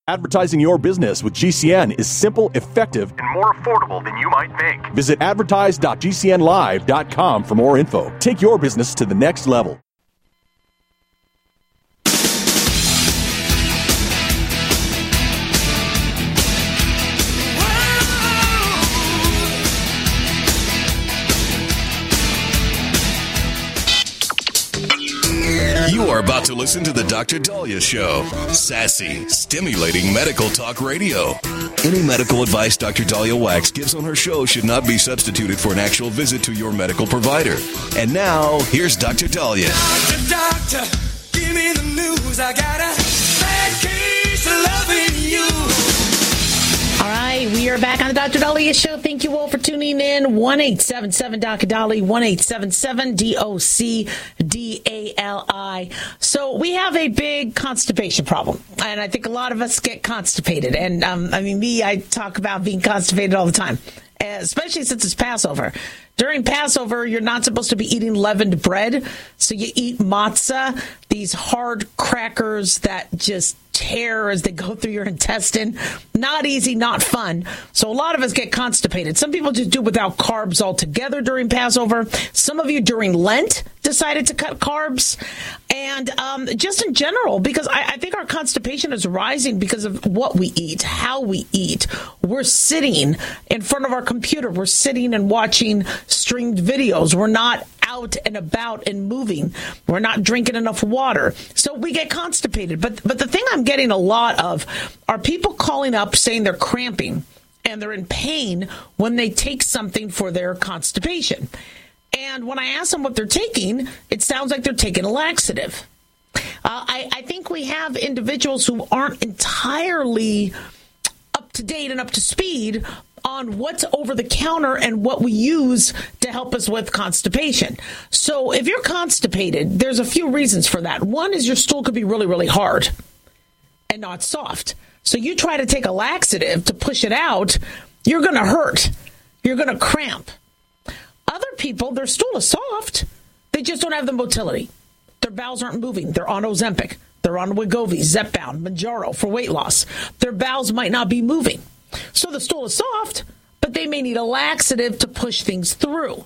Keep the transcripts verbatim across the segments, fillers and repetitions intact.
Advertising your business with G C N is simple, effective, and more affordable than you might think. Visit advertise dot g c n live dot com for more info. Take your business to the next level. You are about to listen to the Doctor Daliah Show. Sassy, stimulating medical talk radio. Any medical advice Doctor Daliah Wax gives on her show should not be substituted for an actual visit to your medical provider. And now, here's Doctor Daliah. Doctor, doctor, give me the news. I got a bad case of loving you. All right, we are back on the Doctor Daliah Show. Thank you all for tuning in. one eight seven seven Doctor Dolly, one eight seven seven D O C D A L I. So we have a big constipation problem, and I think a lot of us get constipated. And um, I mean, me, I talk about being constipated all the time, especially since it's Passover. During Passover, you're not supposed to be eating leavened bread, so you eat matzah, these hard crackers that just tear as they go through your intestine. Not easy, not fun. So a lot of us get constipated. Some people just do without carbs altogether during Passover. Some of you during Lent decided to cut carbs. And um, just in general, because I, I think our constipation is rising because of what we eat, how we eat. We're sitting in front of our computer. We're sitting and watching streamed videos. We're not out and about and moving. We're not drinking enough water. So we get constipated. But but the thing I'm getting a lot of are people calling up saying they're cramping and they're in pain when they take something for their constipation. And when I ask them what they're taking, it sounds like they're taking a laxative. Uh, I, I think we have individuals who aren't entirely up to date and up to speed on what's over the counter and what we use to help us with constipation. So if you're constipated, there's a few reasons for that. One is your stool could be really, really hard and not soft. So you try to take a laxative to push it out, you're going to hurt. You're going to cramp. Other people, their stool is soft. They just don't have the motility. Their bowels aren't moving. They're on Ozempic. They're on Wegovy, Zepbound, Mounjaro for weight loss. Their bowels might not be moving. So the stool is soft, but they may need a laxative to push things through.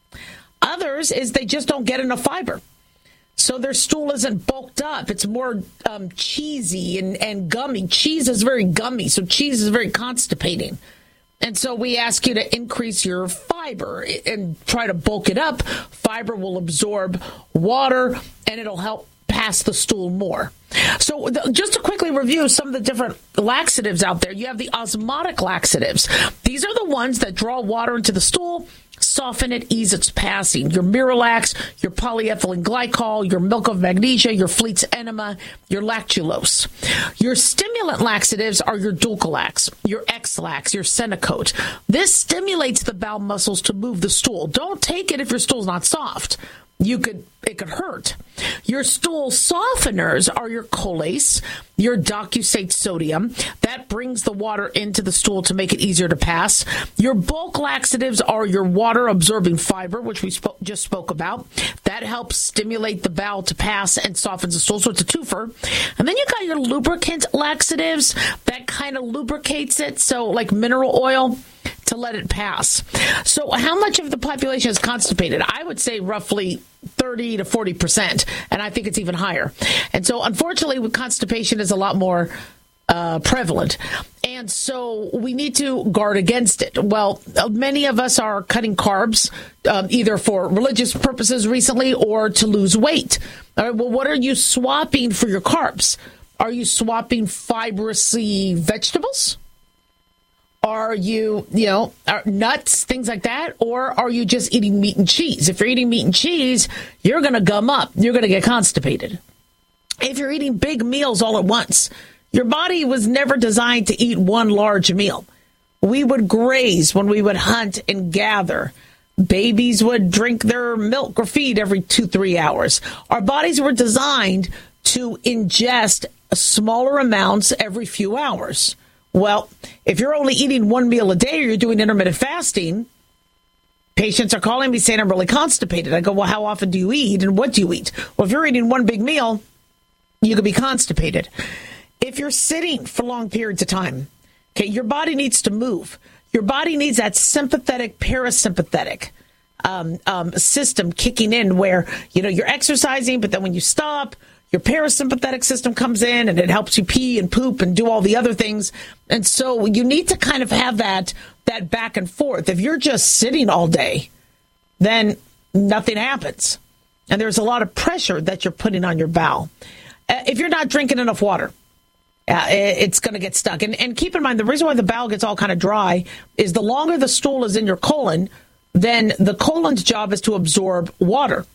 Others is they just don't get enough fiber. So their stool isn't bulked up. It's more um, cheesy and, and gummy. Cheese is very gummy, so cheese is very constipating. And so we ask you to increase your fiber and try to bulk it up. Fiber will absorb water, and it'll help pass the stool more. So the, just to quickly review some of the different laxatives out there, you have the osmotic laxatives. These are the ones that draw water into the stool, soften it, ease its passing. Your Miralax, your polyethylene glycol, your milk of magnesia, your Fleet's enema, your lactulose. Your stimulant laxatives are your Dulcolax, your X-Lax, your Senacote. This stimulates the bowel muscles to move the stool. Don't take it if your stool's not soft. You could, it could hurt. Your stool softeners are your Colace, your Docusate sodium. That brings the water into the stool to make it easier to pass. Your bulk laxatives are your water-absorbing fiber, which we sp- just spoke about. That helps stimulate the bowel to pass and softens the stool, so it's a twofer. And then you got your lubricant laxatives. That kind of lubricates it, so like mineral oil, to let it pass. So how much of the population is constipated? I would say roughly thirty to forty percent, and I think it's even higher. And so unfortunately, with constipation is a lot more uh, prevalent. And so we need to guard against it. Well, many of us are cutting carbs, um, either for religious purposes recently or to lose weight. All right, well, what are you swapping for your carbs? Are you swapping fibrousy vegetables? Are you, you know, are nuts, things like that? Or are you just eating meat and cheese? If you're eating meat and cheese, you're going to gum up. You're going to get constipated. If you're eating big meals all at once, your body was never designed to eat one large meal. We would graze when we would hunt and gather. Babies would drink their milk or feed every two, three hours. Our bodies were designed to ingest smaller amounts every few hours. Well, if you're only eating one meal a day or you're doing intermittent fasting, patients are calling me saying I'm really constipated. I go, well, how often do you eat and what do you eat? Well, if you're eating one big meal, you could be constipated. If you're sitting for long periods of time, okay, your body needs to move. Your body needs that sympathetic, parasympathetic um, um, system kicking in where, you know, you're exercising, but then when you stop, your parasympathetic system comes in and it helps you pee and poop and do all the other things. And so you need to kind of have that, that back and forth. If you're just sitting all day, then nothing happens. And there's a lot of pressure that you're putting on your bowel. Uh, if you're not drinking enough water, uh, it's going to get stuck. And, and keep in mind, the reason why the bowel gets all kind of dry is the longer the stool is in your colon, then the colon's job is to absorb water.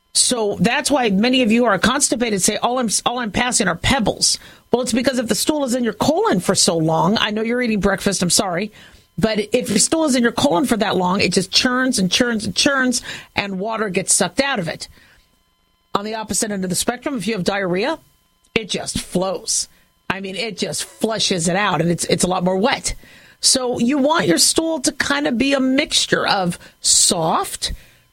So that's why many of you are constipated, say, all I'm, all I'm passing are pebbles. Well, it's because if the stool is in your colon for so long, I know you're eating breakfast, I'm sorry, but if your stool is in your colon for that long, it just churns and churns and churns, and water gets sucked out of it. On the opposite end of the spectrum, if you have diarrhea, it just flows. I mean, it just flushes it out, and it's it's a lot more wet. So you want your stool to kind of be a mixture of soft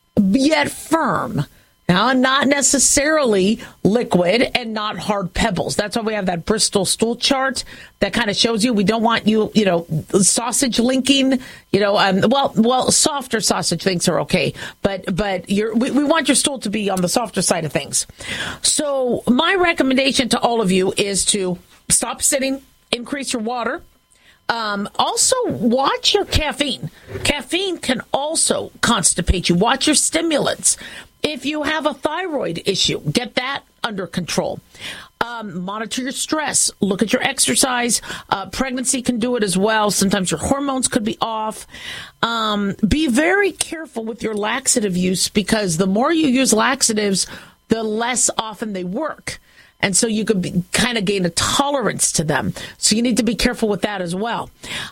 yet firm. Now, not necessarily liquid and not hard pebbles. That's why we have that Bristol stool chart that kind of shows you we don't want you, you know, sausage linking, you know, um, well, well, softer sausage links are okay, but but you're, we, we want your stool to be on the softer side of things. So my recommendation to all of you is to stop sitting, increase your water. Um, also, watch your caffeine. Caffeine can also constipate you. Watch your stimulants. If you have a thyroid issue, get that under control. Um, monitor your stress. Look at your exercise. Uh, pregnancy can do it as well. Sometimes your hormones could be off. Um, be very careful with your laxative use, because the more you use laxatives, the less often they work. And so you could be, kind of gain a tolerance to them. So you need to be careful with that as well.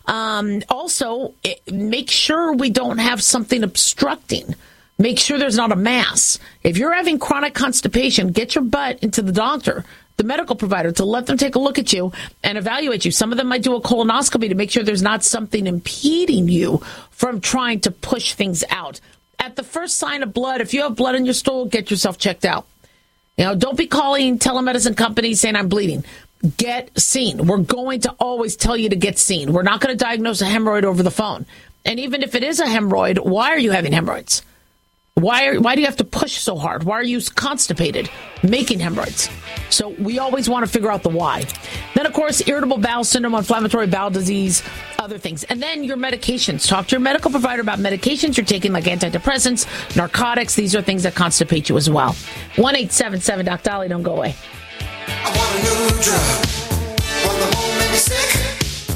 Um, also, it, make sure we don't have something obstructing. Make sure there's not a mass. If you're having chronic constipation, get your butt into the doctor, the medical provider, to let them take a look at you and evaluate you. Some of them might do a colonoscopy to make sure there's not something impeding you from trying to push things out. At the first sign of blood, if you have blood in your stool, get yourself checked out. You know, don't be calling telemedicine companies saying I'm bleeding. Get seen. We're going to always tell you to get seen. We're not going to diagnose a hemorrhoid over the phone. And even if it is a hemorrhoid, why are you having hemorrhoids? Why are, why do you have to push so hard? Why are you constipated, making hemorrhoids? So we always want to figure out the why. Then, of course, irritable bowel syndrome, inflammatory bowel disease, other things. And then your medications. Talk to your medical provider about medications you're taking, like antidepressants, narcotics. These are things that constipate you as well. one eight seven seven Doc Dolly. Don't go away. I want a new drug. One that won't make me sick.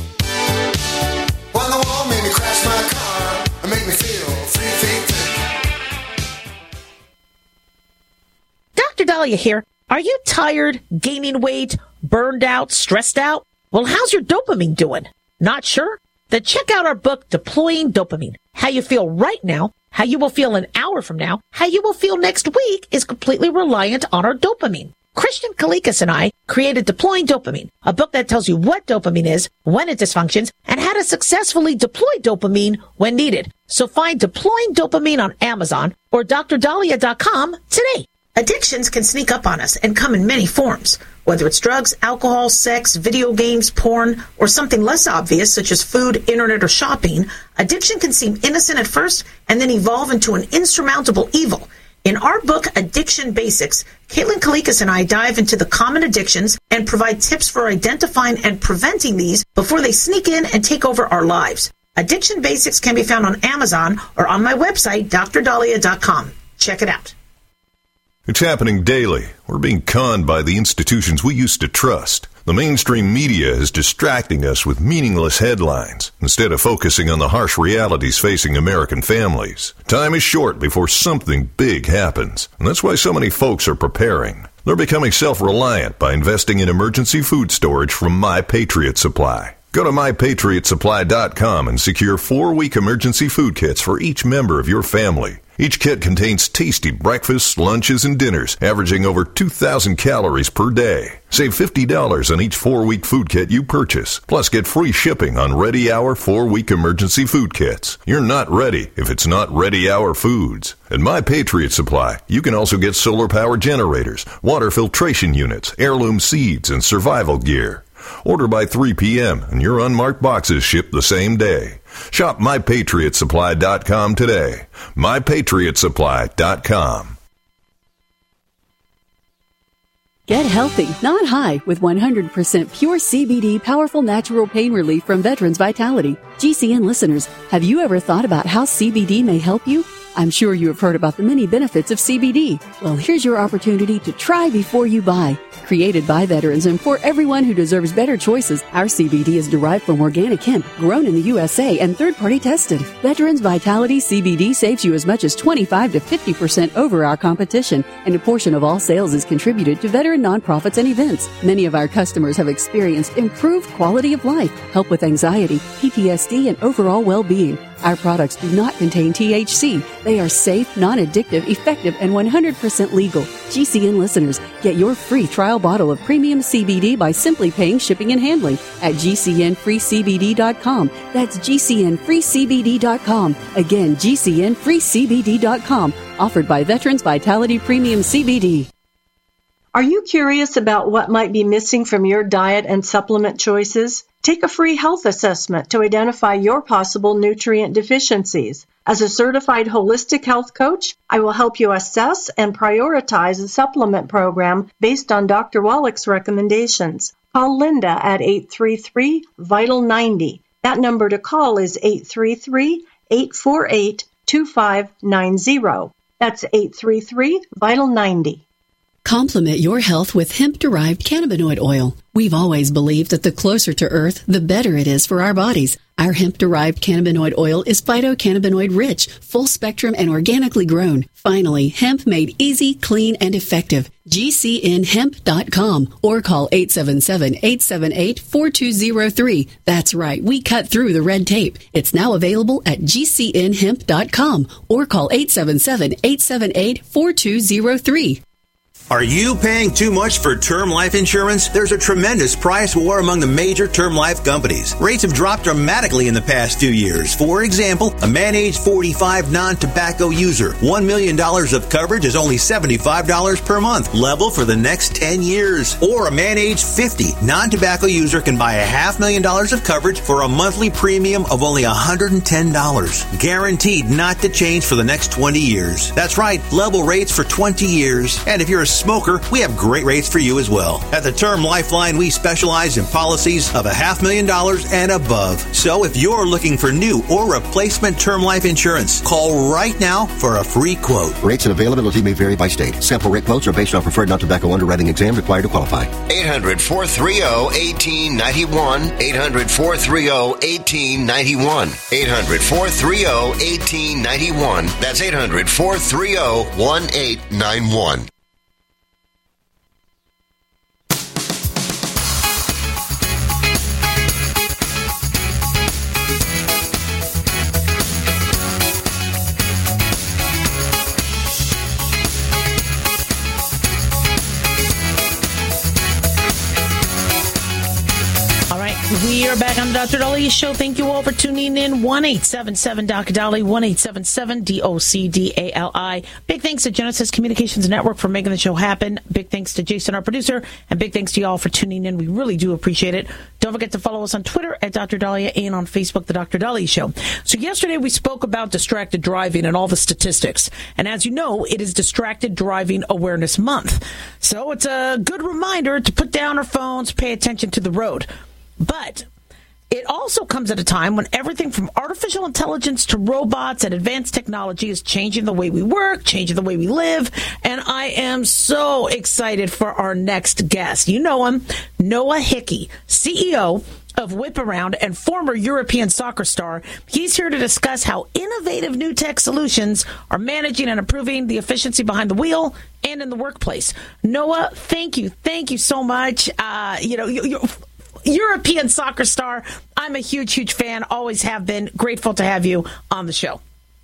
One that won't make me crash my car and make me feel three feet thick. Doctor Dahlia here. Are you tired, gaining weight, burned out, stressed out? Well, how's your dopamine doing? Not sure? Then check out our book, Deploying Dopamine. How you feel right now, how you will feel an hour from now, how you will feel next week is completely reliant on our dopamine. Christian Kalikas and I created Deploying Dopamine, a book that tells you what dopamine is, when it dysfunctions, and how to successfully deploy dopamine when needed. So find Deploying Dopamine on Amazon or D R dahlia dot com today. Addictions can sneak up on us and come in many forms, whether it's drugs, alcohol, sex, video games, porn, or something less obvious such as food, internet, or shopping. Addiction can seem innocent at first and then evolve into an insurmountable evil. In our book, Addiction Basics, Caitlin Kalikas and I dive into the common addictions and provide tips for identifying and preventing these before they sneak in and take over our lives. Addiction Basics can be found on Amazon or on my website, D R dahlia dot com. Check it out. It's happening daily. We're being conned by the institutions we used to trust. The mainstream media is distracting us with meaningless headlines instead of focusing on the harsh realities facing American families. Time is short before something big happens, and that's why so many folks are preparing. They're becoming self-reliant by investing in emergency food storage from My Patriot Supply. Go to my patriot supply dot com and secure four-week emergency food kits for each member of your family. Each kit contains tasty breakfasts, lunches, and dinners, averaging over two thousand calories per day. Save fifty dollars on each four-week food kit you purchase. Plus, get free shipping on Ready Hour four-week emergency food kits. You're not ready if it's not Ready Hour Foods. At My Patriot Supply, you can also get solar power generators, water filtration units, heirloom seeds, and survival gear. Order by three p.m. and your unmarked boxes ship the same day. Shop my patriot supply dot com today. my patriot supply dot com. Get healthy, not high, with one hundred percent pure C B D powerful natural pain relief from Veterans Vitality. G C N listeners, have you ever thought about how C B D may help you? I'm sure you have heard about the many benefits of C B D. Well, here's your opportunity to try before you buy. Created by veterans and for everyone who deserves better choices, our C B D is derived from organic hemp, grown in the U S A and third-party tested. Veterans Vitality C B D saves you as much as twenty-five to fifty percent over our competition, and a portion of all sales is contributed to veteran nonprofits and events. Many of our customers have experienced improved quality of life, help with anxiety, P T S D, and overall well-being. Our products do not contain T H C. They are safe, non-addictive, effective, and one hundred percent legal. G C N listeners, get your free trial bottle of premium C B D by simply paying shipping and handling at G C N free C B D dot com. That's G C N free C B D dot com. Again, G C N free C B D dot com. Offered by Veterans Vitality Premium C B D. Are you curious about what might be missing from your diet and supplement choices? Take a free health assessment to identify your possible nutrient deficiencies. As a certified holistic health coach, I will help you assess and prioritize a supplement program based on Doctor Wallach's recommendations. Call Linda at eight three three, VITAL ninety. That number to call is eight three three, eight four eight, two five nine zero. That's eight three three, VITAL ninety. Complement your health with hemp-derived cannabinoid oil. We've always believed that the closer to Earth, the better it is for our bodies. Our hemp-derived cannabinoid oil is phytocannabinoid rich, full spectrum, and organically grown. Finally, hemp made easy, clean, and effective. G C N hemp dot com or call eight seven seven, eight seven eight, four two zero three. That's right, we cut through the red tape. It's now available at G C N hemp dot com or call eight seven seven, eight seven eight, four two zero three. Are you paying too much for term life insurance? There's a tremendous price war among the major term life companies. Rates have dropped dramatically in the past few years. For example, a man age forty-five non-tobacco user, one million dollars of coverage is only seventy-five dollars per month, level for the next ten years. Or a man age fifty non-tobacco user can buy a half million dollars of coverage for a monthly premium of only one hundred ten dollars. Guaranteed not to change for the next twenty years. That's right, level rates for twenty years. And if you're a smoker, we have great rates for you as well. At the Term Lifeline, we specialize in policies of a half million dollars and above. So if you're looking for new or replacement term life insurance, call right now for a free quote. Rates and availability may vary by state. Sample rate quotes are based on preferred non-tobacco underwriting exam required to qualify. eight hundred, four three zero, one eight nine one. eight hundred, four three zero, one eight nine one. eight hundred, four three zero, one eight nine one. That's eight hundred, four three zero, one eight nine one. We are back on the Doctor Dolly Show. Thank you all for tuning in. one eight seven seven Doctor Dolly, one eight seven seven D O C D A L I. Big thanks to Genesis Communications Network for making the show happen. Big thanks to Jason, our producer, and big thanks to y'all for tuning in. We really do appreciate it. Don't forget to follow us on Twitter at Doctor Dahlia and on Facebook, The Doctor Dolly Show. So yesterday we spoke about distracted driving and all the statistics. And as you know, it is Distracted Driving Awareness Month. So it's a good reminder to put down our phones, pay attention to the road. But it also comes at a time when everything from artificial intelligence to robots and advanced technology is changing the way we work, changing the way we live. And I am so excited for our next guest. You know him, Noah Hickey, C E O of Whip Around and former European soccer star. He's here to discuss how innovative new tech solutions are managing and improving the efficiency behind the wheel and in the workplace. Noah, thank you. Thank you so much. Uh, you know, you, you're European soccer star. I'm a huge, huge fan. Always have been. Grateful to have you on the show.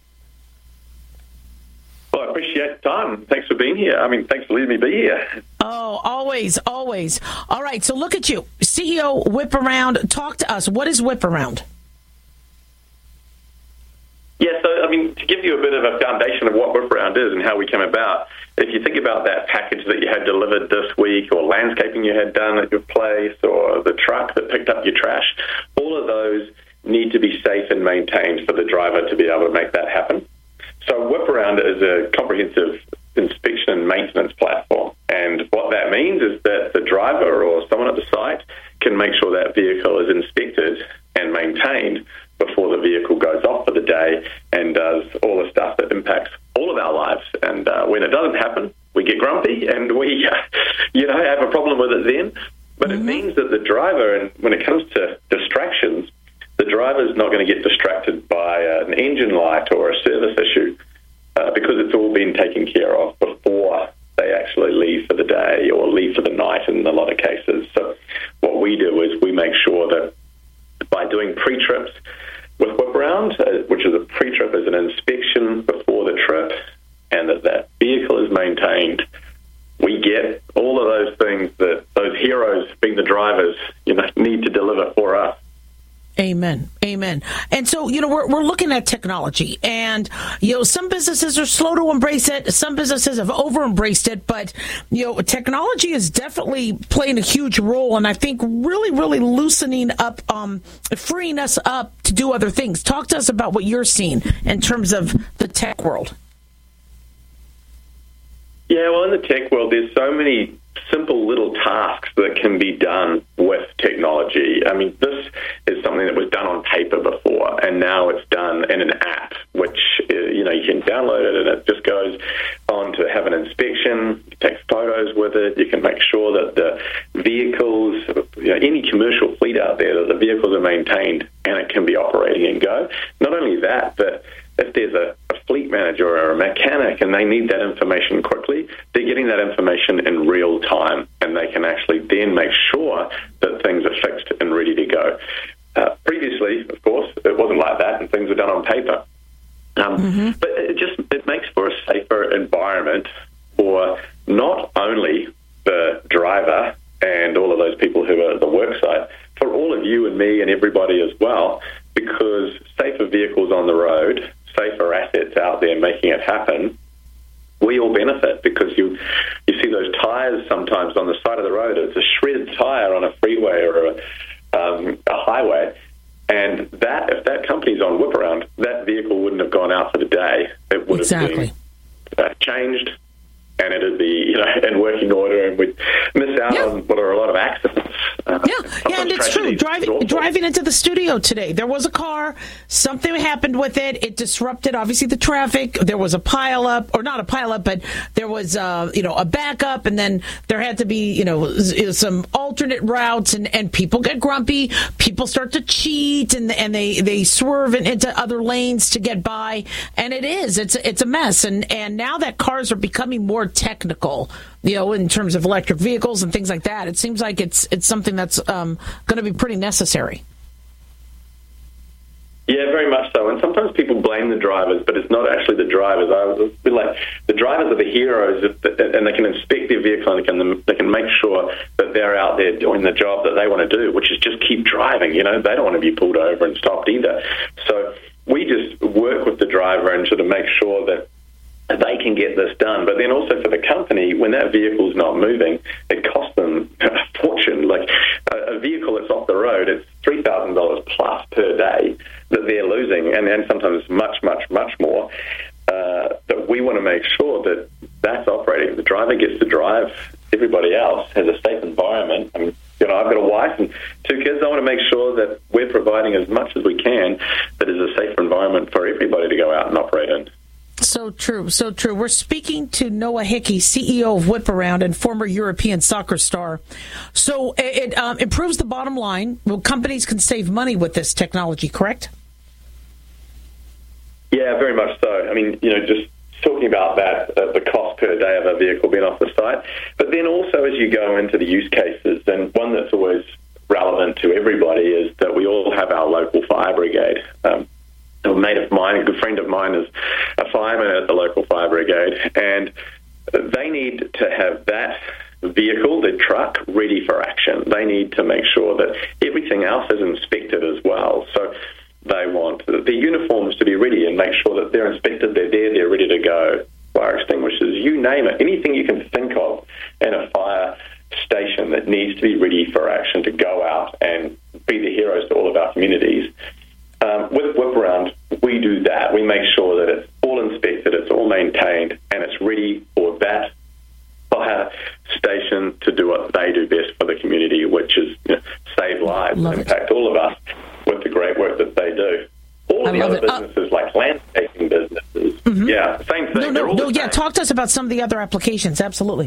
Well, I appreciate the time. Thanks for being here. I mean, thanks for letting me be here. Oh, always, always. All right, so look at you. C E O, Whip Around. Talk to us. What is Whip Around? Yeah, so, I mean, to give you a bit of a foundation of what Whiparound is and how we came about, if you think about that package that you had delivered this week, or landscaping you had done at your place, or the truck that picked up your trash, all of those need to be safe and maintained for the driver to be able to make that happen. So Whiparound is a comprehensive inspection and maintenance platform. And what that means is that the driver or someone at the site can make sure that vehicle is inspected and maintained before the vehicle goes off for the day and does all the stuff that impacts all of our lives. And uh, when it doesn't happen, we get grumpy and we, uh, you know, have a problem with it then. But mm-hmm. it means that the driver, and when it comes to distractions, the driver's not going to get distracted by uh, an engine light or a service issue uh, because it's all been taken care of before they actually leave for the day or leave for the night in a lot of cases. So what we do is we make sure that by doing pre-trips with Whiparound, uh, which is a pre-trip is an inspection before the trip, and that that vehicle is maintained, we get all of those things that those heroes, being the drivers, you know, need to deliver for us. Amen. Amen. And so, you know, we're we're looking at technology, and, you know, some businesses are slow to embrace it. Some businesses have over-embraced it, but, you know, technology is definitely playing a huge role, and I think really, really loosening up, um, freeing us up to do other things. Talk to us about what you're seeing in terms of the tech world. Yeah, well, in the tech world, there's so many simple little tasks that can be done with technology. I mean, this is something that was done on paper before, and now it's done in an app, which, you know, you can download it and it just goes on to have an inspection, take photos with it. You can make sure that the vehicles, you know, any commercial fleet out there, that the vehicles are maintained and it can be operating and go. Not only that, but if there's a, a fleet manager or a mechanic and they need that information quickly, they're getting that information in real time, and they can actually then make sure that things are fixed and ready to go. Uh, previously, of course, it wasn't like that, and things were done on paper. Um, mm-hmm. But it just it makes for a safer environment for not only the driver and all of those people who are at the work site, for all of you and me and everybody as well, because safer vehicles on the road, safer assets out there making it happen, we all benefit, because you you see those tires sometimes on the side of the road. It's a shredded tire on a freeway or a, um, a highway, and that if that company's on Whiparound, that vehicle wouldn't have gone out for the day. It would exactly. have been uh, changed, and it'd be, you know, in working order, and we'd miss out yeah. on what are a lot of accidents. Uh, yeah, yeah, and it's true. Driving driving into the studio today, there was a car. Something happened with it. It disrupted, obviously, the traffic. There was a pileup, or not a pileup, but there was, uh, you know, a backup, and then there had to be, you know, some alternate routes, and, and people get grumpy. People start to cheat, and and they, they swerve into other lanes to get by, and it is it's it's a mess. And and now that cars are becoming more technical, you know, in terms of electric vehicles and things like that, it seems like it's it's something that's um, going to be pretty necessary. Yeah, very much so. And sometimes people blame the drivers, but it's not actually the drivers. I was a bit like, the drivers are the heroes, and they can inspect their vehicle, and they can they can make sure that they're out there doing the job that they want to do, which is just keep driving. You know, they don't want to be pulled over and stopped either. So we just work with the driver and sort of make sure that they can get this done. But then also for the company, when that vehicle's not moving, it costs them a fortune. Like a, a vehicle that's off the road, it's three thousand dollars plus per day that they're losing, and then sometimes much, much, much more. Uh, that we want to make sure that that's operating. The driver gets to drive. Everybody else has a safe environment. I mean, you know, I've got a wife and two kids. I want to make sure that we're providing as much as we can that is a safer environment for everybody to go out and operate in. So true, so true. We're speaking to Noah Hickey, C E O of Whiparound and former European soccer star. So it, it um, improves the bottom line. Well, companies can save money with this technology, correct? Yeah, very much so. I mean, you know, just talking about that, uh, the cost per day of a vehicle being off the site, but then also as you go into the use cases, and one that's always relevant to everybody is that we all have our local fire brigade. Um, A mate of mine, a good friend of mine, is a fireman at the local fire brigade, and they need to have that vehicle, the truck, ready for action. They need to make sure that everything else is inspected as well. So They want the uniforms to be ready and make sure that they're inspected, they're there, they're ready to go. Fire extinguishers, you name it, anything you can think of in a fire station that needs to be ready for action to go out and be the heroes to all of our communities. Um, with Whip Around, we do that. We make sure that it's all inspected, it's all maintained, and it's ready for that fire station to do what they do best for the community, which is, you know, save lives Love and it. impact all of us with the great work that they do. All I the love other it. Uh, businesses, like landscaping businesses, Mhm. yeah, same thing. No, They're no, all no. the Yeah, same. talk to us about some of the other applications. Absolutely.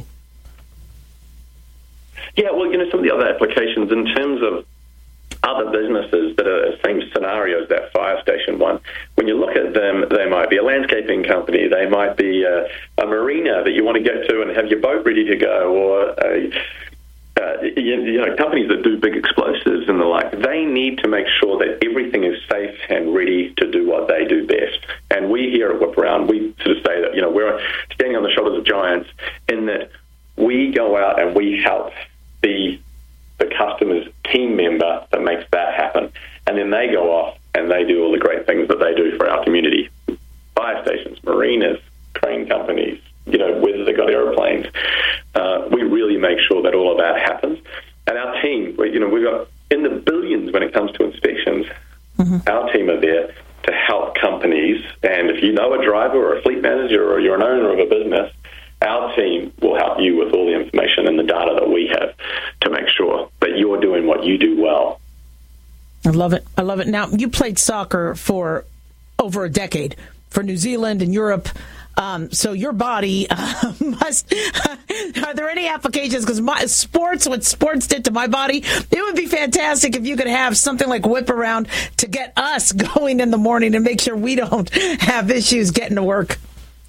Yeah, well, you know, some of the other applications in terms of other businesses that are the same scenario as that fire station one, when you look at them, they might be a landscaping company, they might be a, a marina that you want to get to and have your boat ready to go, or a, uh, you, you know, companies that do big explosives and the like. They need to make sure that everything is safe and ready to do what they do best. And we here at Whip Around, we sort of say that, you know, we're standing on the shoulders of giants in that we go out and we help the the customer's team member that makes that happen. And then they go off and they do all the great things that they do for our community. Fire stations, marinas, crane companies, you know, whether they've got aeroplanes. Uh, we really make sure that all of that happens. And our team, we, you know, we've got in the billions when it comes to inspections. Mm-hmm. Our team are there to help companies. And if you know a driver or a fleet manager or you're an owner of a business, our team will help you with all the information and the data that we have to make sure that you're doing what you do well. I love it. I love it. Now, you played soccer for over a decade for New Zealand and Europe. Um, so your body uh, must. Are there any applications? Because my sports, what sports did to my body, it would be fantastic if you could have something like Whip Around to get us going in the morning and make sure we don't have issues getting to work.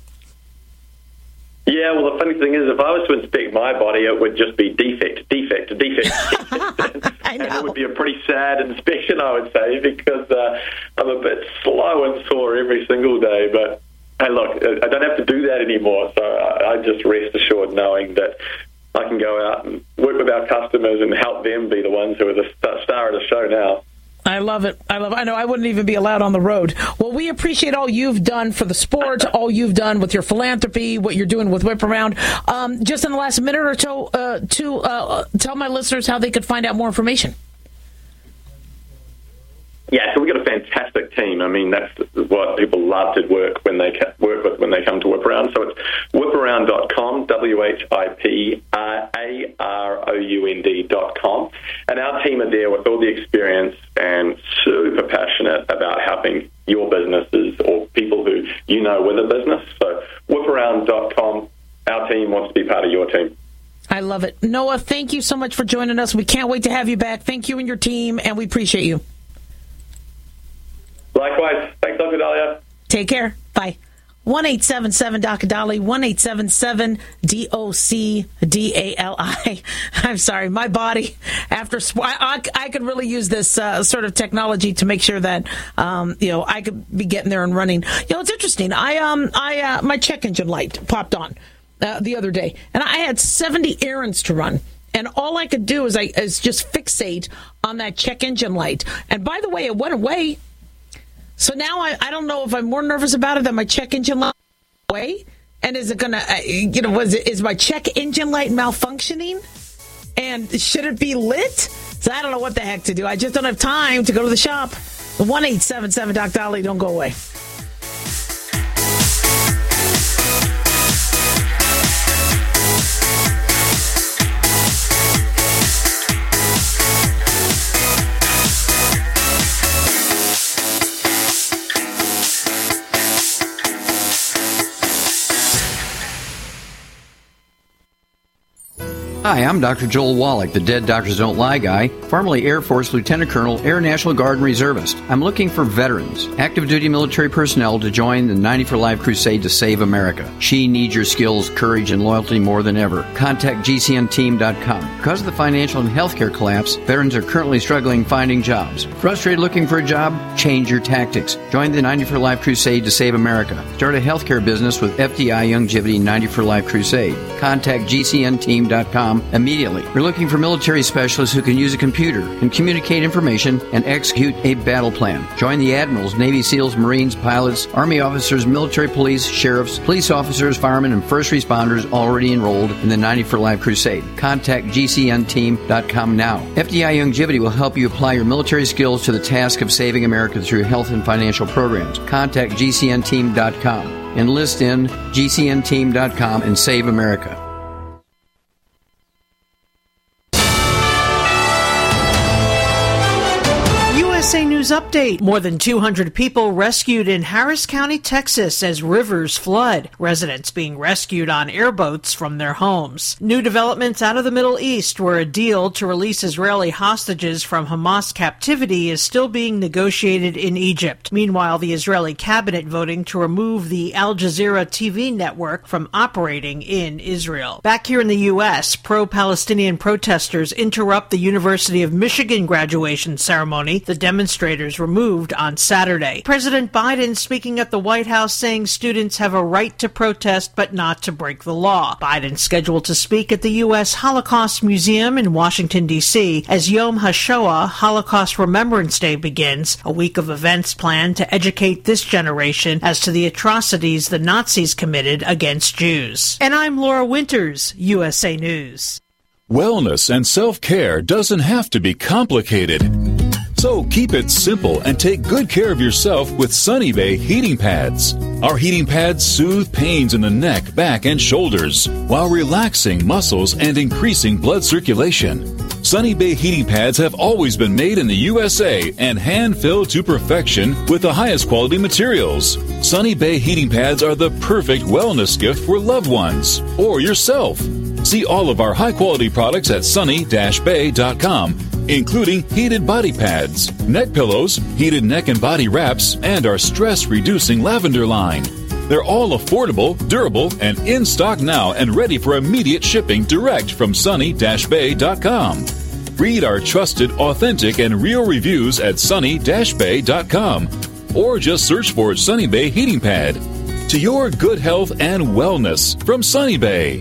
Yeah, well, the funny thing is, if I was to inspect my body, it would just be defect, defect, defect. I know. And it would be a pretty sad inspection, I would say, because uh, I'm a bit slow and sore every single day. But, hey, look, I don't have to do that anymore, so I, I just rest assured knowing that I can go out and work with our customers and help them be the ones who are the st- star of the show now. I love it. I love it. I know I wouldn't even be allowed on the road. Well, we appreciate all you've done for the sport, all you've done with your philanthropy, what you're doing with Whip Around. Um, just in the last minute or so, uh, to uh, tell my listeners how they could find out more information. Yeah, so we've got a fantastic team. I mean, that's what people love to work when they work with when they come to Whip Around. So it's whip around dot com, W H I P A R O U N D dot com. And our team are there with all the experience and super passionate about helping your businesses or people who you know with a business. So whip around dot com, our team wants to be part of your team. I love it. Noah, thank you so much for joining us. We can't wait to have you back. Thank you and your team, and we appreciate you. Likewise. Thanks, Doctor Dahlia. Take care. Bye. one eight seven seven D O C D A L I, one eight seven seven D O C D A L I. I'm sorry, my body, after I, I, I could really use this uh, sort of technology to make sure that, um, you know, I could be getting there and running. You know, it's interesting. I, um, I, uh, my check engine light popped on uh, the other day, and I had seventy errands to run. And all I could do is, I, is just fixate on that check engine light. And by the way, it went away. So now I, I don't know if I'm more nervous about it than my check engine light away. And is it going to, uh, you know, was it, is my check engine light malfunctioning? And should it be lit? So I don't know what the heck to do. I just don't have time to go to the shop. one eight seven seven D O C D A L I, don't go away. Hi, I'm Doctor Joel Wallach, the Dead Doctors Don't Lie guy, formerly Air Force Lieutenant Colonel, Air National Guard and Reservist. I'm looking for veterans, active duty military personnel to join the ninety for Life crusade to save America. She needs your skills, courage, and loyalty more than ever. Contact G C N team dot com. Because of the financial and healthcare collapse, veterans are currently struggling finding jobs. Frustrated looking for a job? Change your tactics. Join the ninety for Life crusade to save America. Start a healthcare business with F D I Longevity ninety for Life crusade. Contact G C N team dot com com immediately. We're looking for military specialists who can use a computer and communicate information and execute a battle plan. Join the admirals, Navy SEALs, Marines, pilots, Army officers, military police, sheriffs, police officers, firemen, and first responders already enrolled in the ninety for Life Crusade. Contact G C N team dot com now. F D I Longevity will help you apply your military skills to the task of saving America through health and financial programs. Contact G C N team dot com. Enlist in G C N team dot com and save America. U S A News Update. More than two hundred people rescued in Harris County, Texas as rivers flood. Residents being rescued on airboats from their homes. New developments out of the Middle East, where a deal to release Israeli hostages from Hamas captivity is still being negotiated in Egypt. Meanwhile, the Israeli cabinet voting to remove the Al Jazeera T V network from operating in Israel. Back here in the U S, pro-Palestinian protesters interrupt the University of Michigan graduation ceremony. The demonstrators removed on Saturday. President Biden speaking at the White House saying students have a right to protest but not to break the law. Biden scheduled to speak at the U S Holocaust Museum in Washington, D C as Yom HaShoah, Holocaust Remembrance Day, begins, a week of events planned to educate this generation as to the atrocities the Nazis committed against Jews. And I'm Laura Winters, U S A News. Wellness and self-care doesn't have to be complicated. So keep it simple and take good care of yourself with Sunny Bay heating pads. Our heating pads soothe pains in the neck, back, and shoulders while relaxing muscles and increasing blood circulation. Sunny Bay heating pads have always been made in the U S A and hand-filled to perfection with the highest quality materials. Sunny Bay heating pads are the perfect wellness gift for loved ones or yourself. See all of our high-quality products at sunny dash bay dot com, including heated body pads, neck pillows, heated neck and body wraps, and our stress-reducing lavender line. They're all affordable, durable, and in stock now and ready for immediate shipping direct from sunny dash bay dot com. Read our trusted, authentic, and real reviews at sunny dash bay dot com or just search for Sunny Bay Heating Pad. To your good health and wellness from Sunny Bay.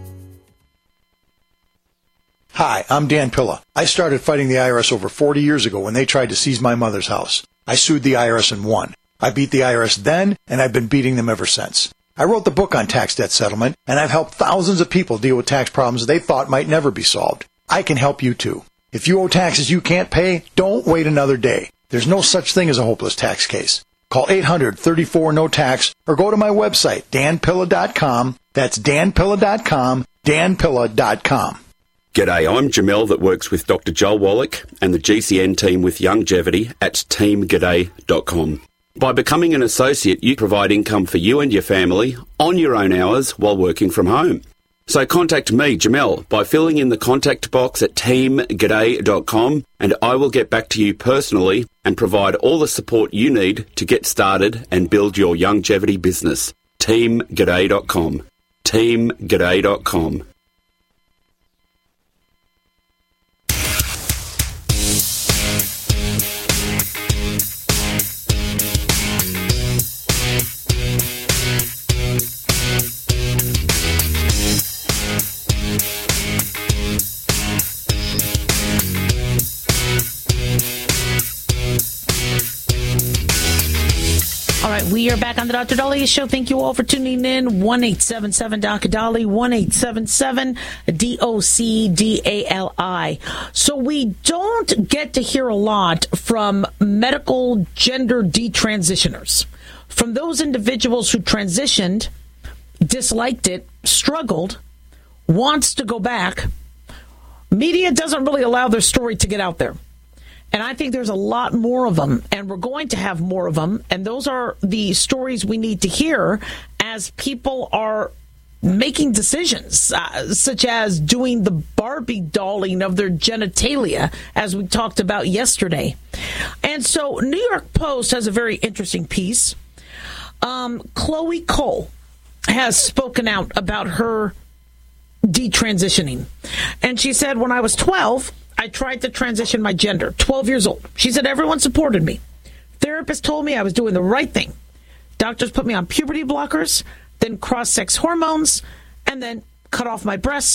Hi, I'm Dan Pilla. I started fighting the I R S over forty years ago when they tried to seize my mother's house. I sued the I R S and won. I beat the I R S then, and I've been beating them ever since. I wrote the book on tax debt settlement, and I've helped thousands of people deal with tax problems they thought might never be solved. I can help you too. If you owe taxes you can't pay, don't wait another day. There's no such thing as a hopeless tax case. Call eight hundred, thirty-four, no tax or go to my website, dan pilla dot com. That's dan pilla dot com, dan pilla dot com. G'day, I'm Jamel that works with Doctor Joel Wallach and the G C N team with Longevity at team g'day dot com. By becoming an associate, you provide income for you and your family on your own hours while working from home. So contact me, Jamel, by filling in the contact box at team g'day dot com and I will get back to you personally and provide all the support you need to get started and build your longevity business. team g'day dot com. team g'day dot com. All right, we are back on the Doctor Daliah Show. Thank you all for tuning in. one eight seven seven D O C D A L I, one eight seven seven D O C D A L I. So we don't get to hear a lot from medical gender detransitioners, from those individuals who transitioned, disliked it, struggled, wants to go back. Media doesn't really allow their story to get out there. And I think there's a lot more of them, and we're going to have more of them. And those are the stories we need to hear as people are making decisions, uh, such as doing the Barbie dolling of their genitalia, as we talked about yesterday. And so New York Post has a very interesting piece. Um, Chloe Cole has spoken out about her detransitioning. And she said, when I was twelve, I tried to transition my gender, twelve years old. She said everyone supported me. Therapists told me I was doing the right thing. Doctors put me on puberty blockers, then cross-sex hormones, and then cut off my breasts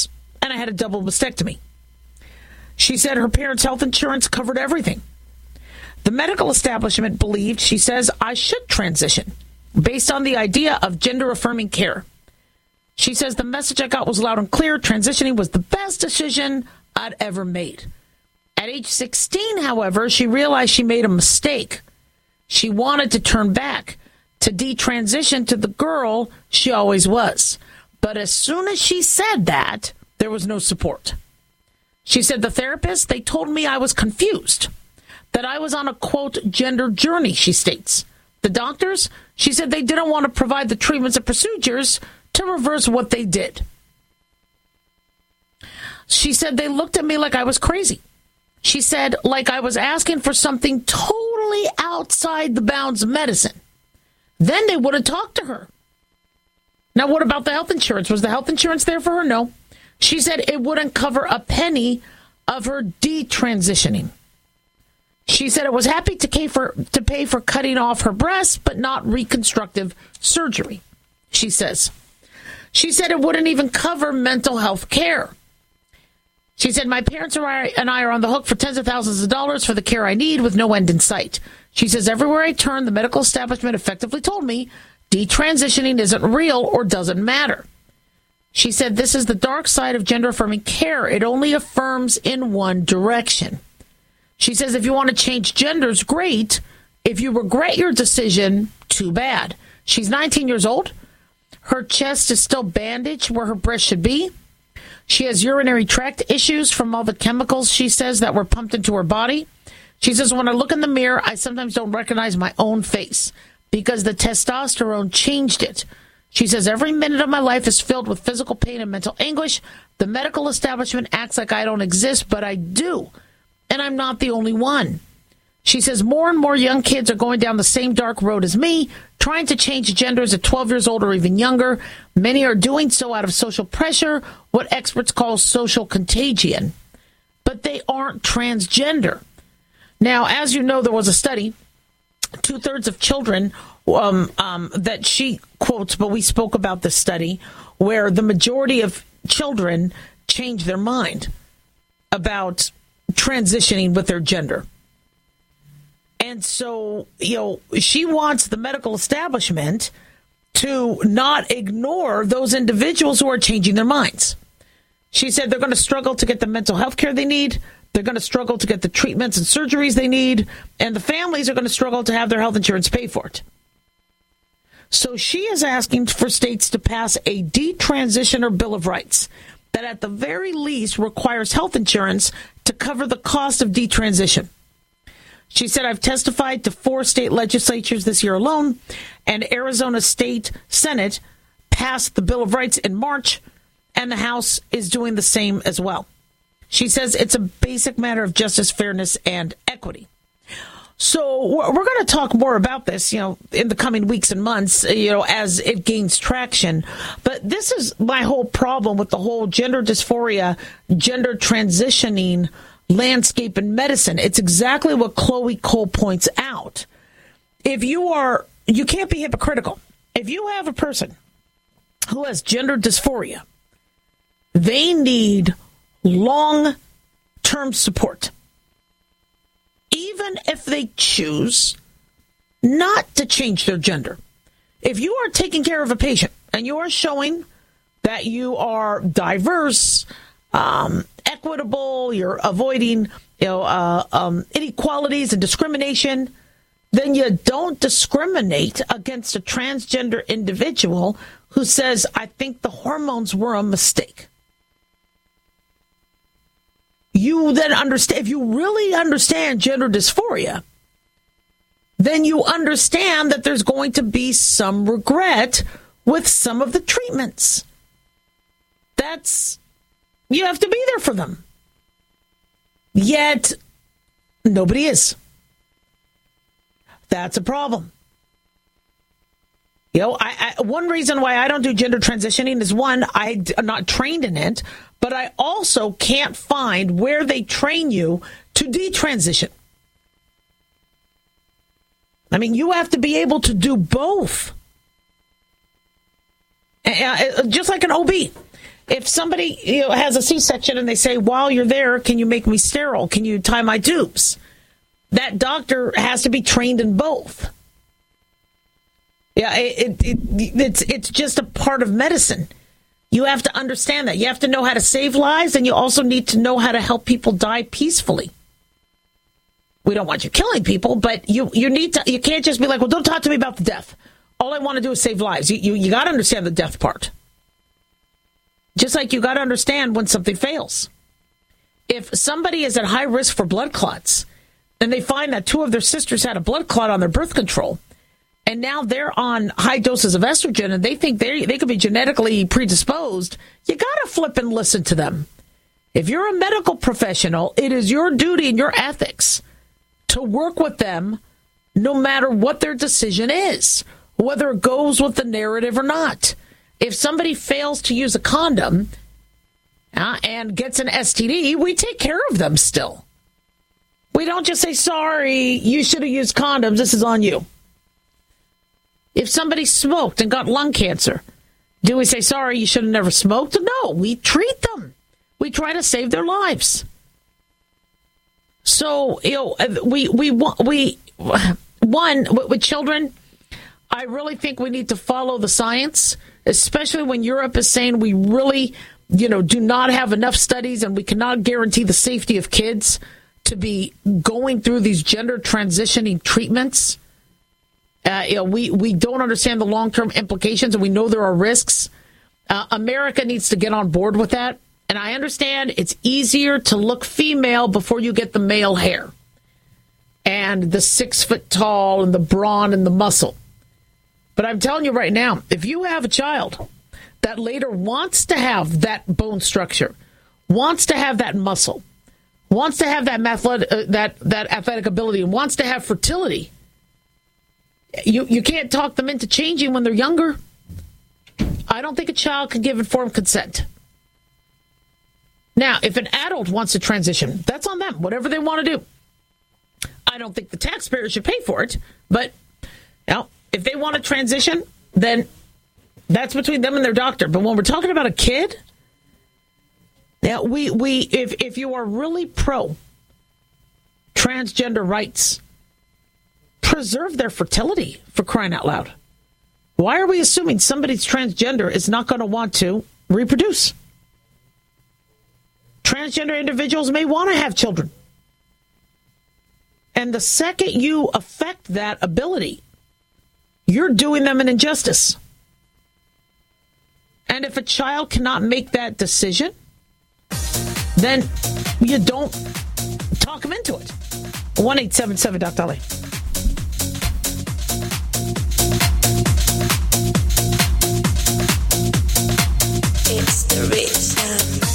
and I had a double mastectomy. She said her parents' health insurance covered everything. The medical establishment believed, she says, I should transition based on the idea of gender-affirming care. She says the message I got was loud and clear. Transitioning was the best decision I'd ever made. At age sixteen, however, she realized she made a mistake. She wanted to turn back, to detransition to the girl she always was. But as soon as she said that, there was no support. She said the therapist, they told me I was confused, that I was on a, quote, gender journey, she states. The doctors, she said they didn't want to provide the treatments and procedures to reverse what they did. She said they looked at me like I was crazy. She said, like I was asking for something totally outside the bounds of medicine. Then they would have talked to her. Now, what about the health insurance? Was the health insurance there for her? No. She said it wouldn't cover a penny of her detransitioning. She said it was happy to pay for, to pay for cutting off her breasts, but not reconstructive surgery, she says. She said it wouldn't even cover mental health care. She said, my parents and I are on the hook for tens of thousands of dollars for the care I need with no end in sight. She says, everywhere I turn, the medical establishment effectively told me detransitioning isn't real or doesn't matter. She said, this is the dark side of gender-affirming care. It only affirms in one direction. She says, if you want to change genders, great. If you regret your decision, too bad. She's nineteen years old. Her chest is still bandaged where her breast should be. She has urinary tract issues from all the chemicals, she says, that were pumped into her body. She says, when I look in the mirror, I sometimes don't recognize my own face because the testosterone changed it. She says, every minute of my life is filled with physical pain and mental anguish. The medical establishment acts like I don't exist, but I do. And I'm not the only one. She says, more and more young kids are going down the same dark road as me, trying to change genders at twelve years old or even younger. Many are doing so out of social pressure, what experts call social contagion. But they aren't transgender. Now, as you know, there was a study, two-thirds of children um, um, that she quotes, but we spoke about this study, where the majority of children change their mind about transitioning with their gender. And so, you know, she wants the medical establishment to not ignore those individuals who are changing their minds. She said they're going to struggle to get the mental health care they need. They're going to struggle to get the treatments and surgeries they need. And the families are going to struggle to have their health insurance pay for it. So she is asking for states to pass a detransitioner Bill of Rights that at the very least requires health insurance to cover the cost of detransition. She said, I've testified to four state legislatures this year alone, and Arizona State Senate passed the Bill of Rights in March, and the House is doing the same as well. She says it's a basic matter of justice, fairness, and equity. So we're going to talk more about this, you know, in the coming weeks and months, you know, as it gains traction. But this is my whole problem with the whole gender dysphoria, gender transitioning landscape in medicine. It's exactly what Chloe Cole points out. If you are, you can't be hypocritical. If you have a person who has gender dysphoria, they need long-term support. Even if they choose not to change their gender. If you are taking care of a patient and you are showing that you are diverse, um, equitable, you're avoiding, you know, uh, um, inequalities and discrimination, then you don't discriminate against a transgender individual who says, I think the hormones were a mistake. You then understand, if you really understand gender dysphoria, then you understand that there's going to be some regret with some of the treatments. That's, you have to be there for them. Yet, nobody is. That's a problem. You know, I, I, one reason why I don't do gender transitioning is, one, I'm not trained in it, but I also can't find where they train you to detransition. I mean, you have to be able to do both. Uh, just like an O B. If somebody you know, has a C-section and they say, while you're there, can you make me sterile? Can you tie my tubes? That doctor has to be trained in both. Yeah, it, it, it, it's it's just a part of medicine. You have to understand that. You have to know how to save lives, and you also need to know how to help people die peacefully. We don't want you killing people, but you, you need to. You can't just be like, well, don't talk to me about the death. All I want to do is save lives. You you, you got to understand the death part. Just like you got to understand when something fails. If somebody is at high risk for blood clots, and they find that two of their sisters had a blood clot on their birth control, and now they're on high doses of estrogen, and they think they they could be genetically predisposed, you got to flip and listen to them. If you're a medical professional, it is your duty and your ethics to work with them no matter what their decision is, whether it goes with the narrative or not. If somebody fails to use a condom uh, and gets an S T D, we take care of them still. We don't just say, sorry, you should have used condoms, this is on you. If somebody smoked and got lung cancer, do we say, sorry, you should have never smoked? No, we treat them. We try to save their lives. So, you know, we, we, we, one, with children, I really think we need to follow the science, especially when Europe is saying we really, you know, do not have enough studies and we cannot guarantee the safety of kids to be going through these gender transitioning treatments. Uh, you know, we, we don't understand the long-term implications, and we know there are risks. Uh, America needs to get on board with that. And I understand it's easier to look female before you get the male hair and the six foot tall and the brawn and the muscle. But I'm telling you right now, if you have a child that later wants to have that bone structure, wants to have that muscle, wants to have that athletic, uh, that that athletic ability, and wants to have fertility, you you can't talk them into changing when they're younger. I don't think a child can give informed consent. Now, if an adult wants to transition, that's on them, whatever they want to do. I don't think the taxpayer should pay for it, but you know, if they want to transition, then that's between them and their doctor. But when we're talking about a kid, yeah, we we if if you are really pro transgender rights, preserve their fertility, for crying out loud. Why are we assuming somebody's transgender is not going to want to reproduce? Transgender individuals may want to have children. And the second you affect that ability, you're doing them an injustice. And if a child cannot make that decision, then you don't talk them into it. one eight seven seven Doc Dolly. It's the rhythm.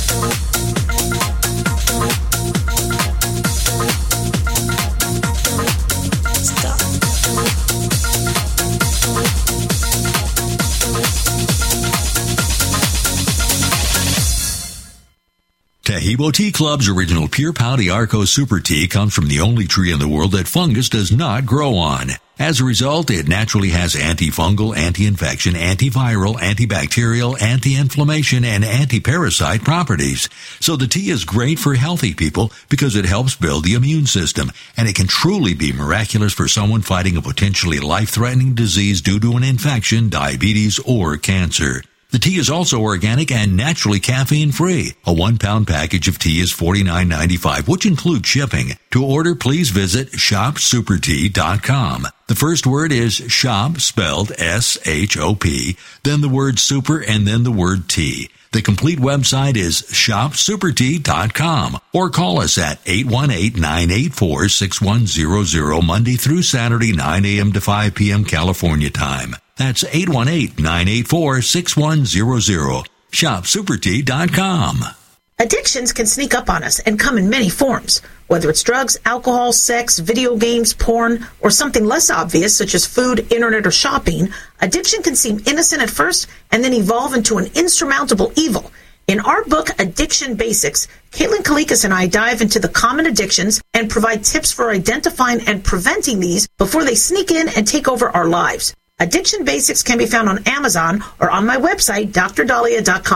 Tahibo Tea Club's original Pure Pau Arco Super Tea comes from the only tree in the world that fungus does not grow on. As a result, it naturally has antifungal, anti-infection, antiviral, antibacterial, anti-inflammation, and anti-parasite properties. So the tea is great for healthy people because it helps build the immune system, and it can truly be miraculous for someone fighting a potentially life-threatening disease due to an infection, diabetes, or cancer. The tea is also organic and naturally caffeine-free. A one-pound package of tea is forty-nine ninety-five, which includes shipping. To order, please visit shop super tea dot com. The first word is shop, spelled S H O P, then the word super, and then the word tea. The complete website is shop super tea dot com, or call us at eight one eight, nine eight four, six one zero zero Monday through Saturday, nine a.m. to five p.m. California time. That's eight one eight, nine eight four, six one zero zero. shop super tea dot com. Addictions can sneak up on us and come in many forms, whether it's drugs, alcohol, sex, video games, porn, or something less obvious such as food, internet, or shopping. Addiction can seem innocent at first and then evolve into an insurmountable evil. In our book, Addiction Basics, Caitlin Kalikas and I dive into the common addictions and provide tips for identifying and preventing these before they sneak in and take over our lives. Addiction Basics can be found on Amazon or on my website, D R Dahlia dot com.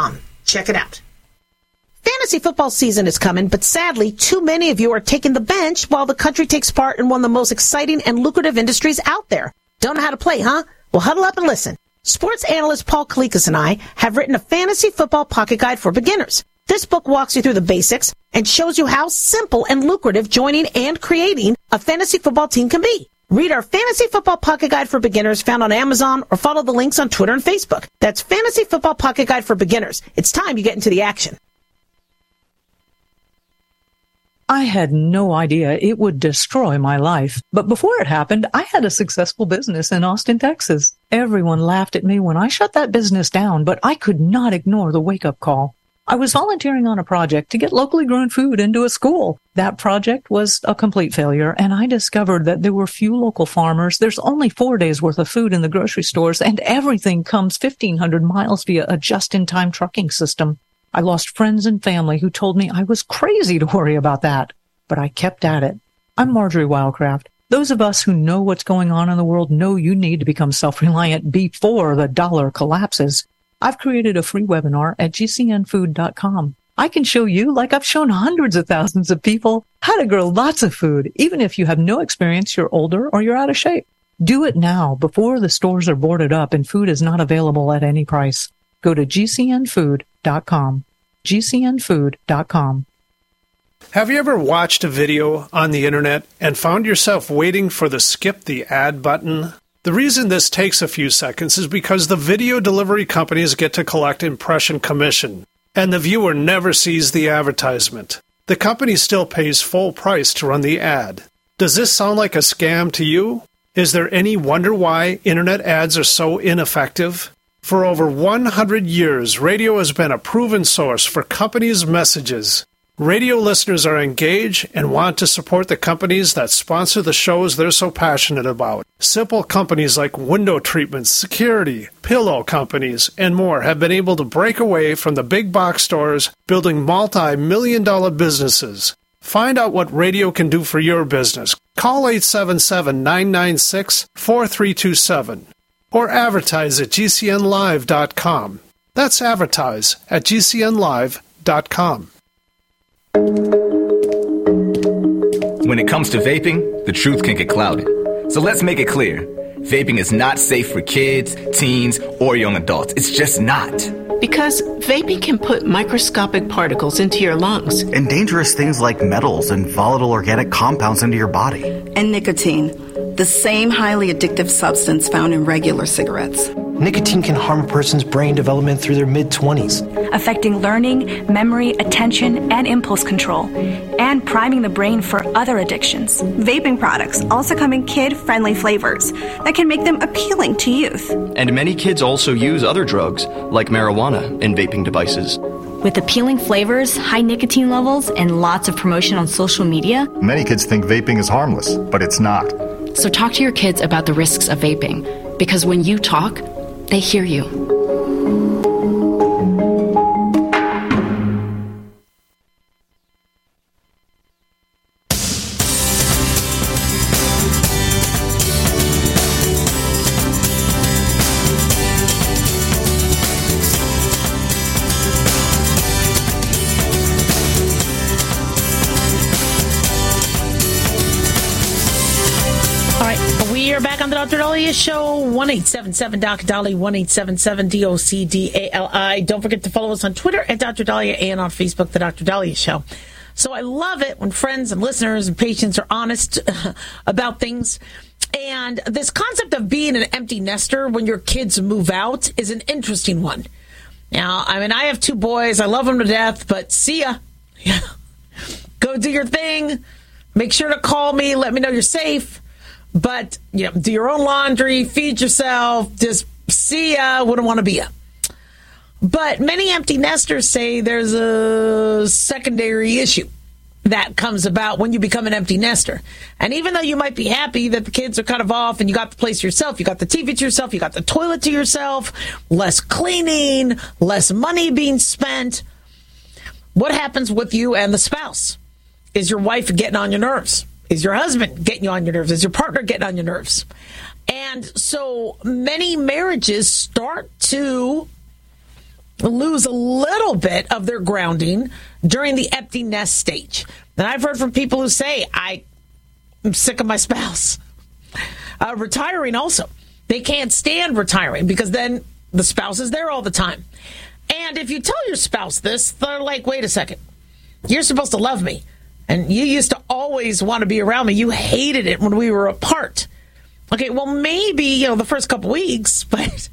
Check it out. Fantasy football season is coming, but sadly, too many of you are taking the bench while the country takes part in one of the most exciting and lucrative industries out there. Don't know how to play, huh? Well, huddle up and listen. Sports analyst Paul Kalikas and I have written a fantasy football pocket guide for beginners. This book walks you through the basics and shows you how simple and lucrative joining and creating a fantasy football team can be. Read our Fantasy Football Pocket Guide for Beginners found on Amazon or follow the links on Twitter and Facebook. That's Fantasy Football Pocket Guide for Beginners. It's time you get into the action. I had no idea it would destroy my life. But before it happened, I had a successful business in Austin, Texas. Everyone laughed at me when I shut that business down, but I could not ignore the wake-up call. I was volunteering on a project to get locally grown food into a school. That project was a complete failure, and I discovered that there were few local farmers. There's only four days worth of food in the grocery stores, and everything comes fifteen hundred miles via a just-in-time trucking system. I lost friends and family who told me I was crazy to worry about that, but I kept at it. I'm Marjorie Wildcraft. Those of us who know what's going on in the world know you need to become self-reliant before the dollar collapses. I've created a free webinar at G C N food dot com. I can show you, like I've shown hundreds of thousands of people, how to grow lots of food, even if you have no experience, you're older, or you're out of shape. Do it now, before the stores are boarded up and food is not available at any price. Go to G C N food dot com. G C N food dot com. Have you ever watched a video on the internet and found yourself waiting for the skip the ad button? The reason this takes a few seconds is because the video delivery companies get to collect impression commission, and the viewer never sees the advertisement. The company still pays full price to run the ad. Does this sound like a scam to you? Is there any wonder why internet ads are so ineffective? For over one hundred years, radio has been a proven source for companies' messages. Radio listeners are engaged and want to support the companies that sponsor the shows they're so passionate about. Simple companies like window treatments, security, pillow companies, and more have been able to break away from the big box stores, building multi-million dollar businesses. Find out what radio can do for your business. Call eight seven seven, nine nine six, four three two seven or advertise at G C N live dot com. That's advertise at G C N live dot com. When it comes to vaping, the truth can get clouded. So let's make it clear. Vaping is not safe for kids, teens, or young adults. It's just not. Because vaping can put microscopic particles into your lungs. And dangerous things like metals and volatile organic compounds into your body. And nicotine, the same highly addictive substance found in regular cigarettes. Nicotine can harm a person's brain development through their mid-twenties, affecting learning, memory, attention, and impulse control, and priming the brain for other addictions. Vaping products also come in kid-friendly flavors that can make them appealing to youth. And many kids also use other drugs, like marijuana, in vaping devices. With appealing flavors, high nicotine levels, and lots of promotion on social media, many kids think vaping is harmless, but it's not. So talk to your kids about the risks of vaping, because when you talk, they hear you. Doctor Dahlia Show, one eight seven seven D O C Dolly, one eight seven seven D O C D A L I. Don't forget to follow us on Twitter at Doctor Dahlia and on Facebook, The Doctor Dahlia Show. So I love it when friends and listeners and patients are honest about things. And this concept of being an empty nester when your kids move out is an interesting one. Now, I mean, I have two boys. I love them to death, but see ya. Yeah. Go do your thing. Make sure to call me. Let me know you're safe. But, you know, do your own laundry, feed yourself, just see ya, wouldn't want to be ya. But many empty nesters say there's a secondary issue that comes about when you become an empty nester. And even though you might be happy that the kids are kind of off and you got the place to yourself, you got the T V to yourself, you got the toilet to yourself, less cleaning, less money being spent, what happens with you and the spouse? Is your wife getting on your nerves? Is your husband getting you on your nerves? Is your partner getting on your nerves? And so many marriages start to lose a little bit of their grounding during the empty nest stage. And I've heard from people who say, I, I'm sick of my spouse. Uh, retiring also. They can't stand retiring because then the spouse is there all the time. And if you tell your spouse this, they're like, wait a second. You're supposed to love me. And you used to always want to be around me. You hated it when we were apart. Okay, well, maybe, you know, the first couple weeks, but,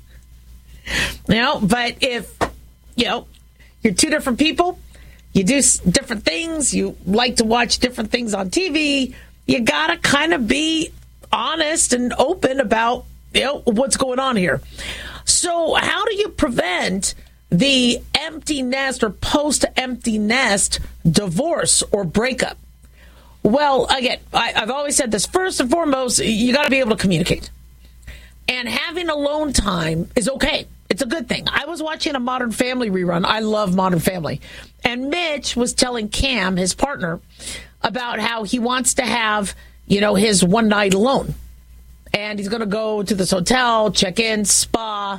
you know, but if, you know, you're two different people, you do different things, you like to watch different things on T V, you got to kind of be honest and open about, you know, what's going on here. So how do you prevent the empty nest or post-empty nest divorce or breakup? Well, again, I, I've always said this. First and foremost, you got to be able to communicate. And having alone time is okay. It's a good thing. I was watching a Modern Family rerun. I love Modern Family. And Mitch was telling Cam, his partner, about how he wants to have, you know, his one night alone. And he's going to go to this hotel, check in, spa.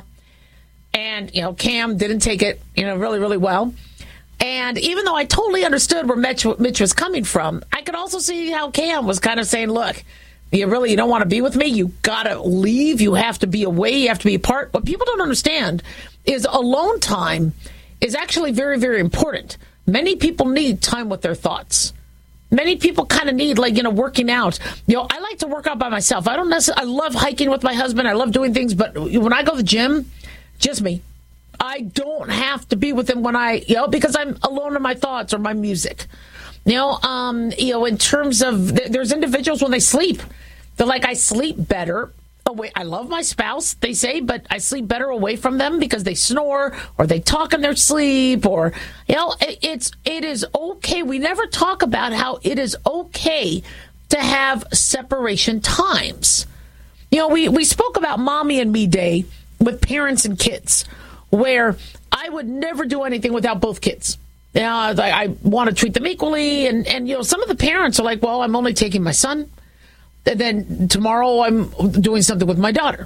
And, you know, Cam didn't take it, you know, really, really well. And even though I totally understood where Mitch, Mitch was coming from, I could also see how Cam was kind of saying, look, you really you don't want to be with me. You got to leave. You have to be away. You have to be apart. What people don't understand is alone time is actually very, very important. Many people need time with their thoughts. Many people kind of need, like, you know, working out. You know, I like to work out by myself. I don't necessarily, I love hiking with my husband. I love doing things. But when I go to the gym, just me. I don't have to be with him when I, you know, because I'm alone in my thoughts or my music. You know, um, you know, in terms of, there's individuals when they sleep, they're like, I sleep better away. I love my spouse, they say, but I sleep better away from them because they snore or they talk in their sleep or, you know, it, it's, it is okay. We never talk about how it is okay to have separation times. You know, we, we spoke about Mommy and Me Day with parents and kids, where I would never do anything without both kids. You know, I, I want to treat them equally. And, and, you know, some of the parents are like, well, I'm only taking my son. And then tomorrow I'm doing something with my daughter.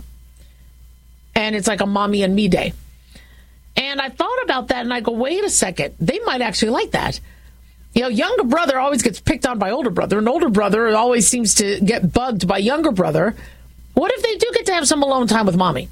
And it's like a Mommy and Me Day. And I thought about that and I go, wait a second. They might actually like that. You know, younger brother always gets picked on by older brother. And older brother always seems to get bugged by younger brother. What if they do get to have some alone time with mommy?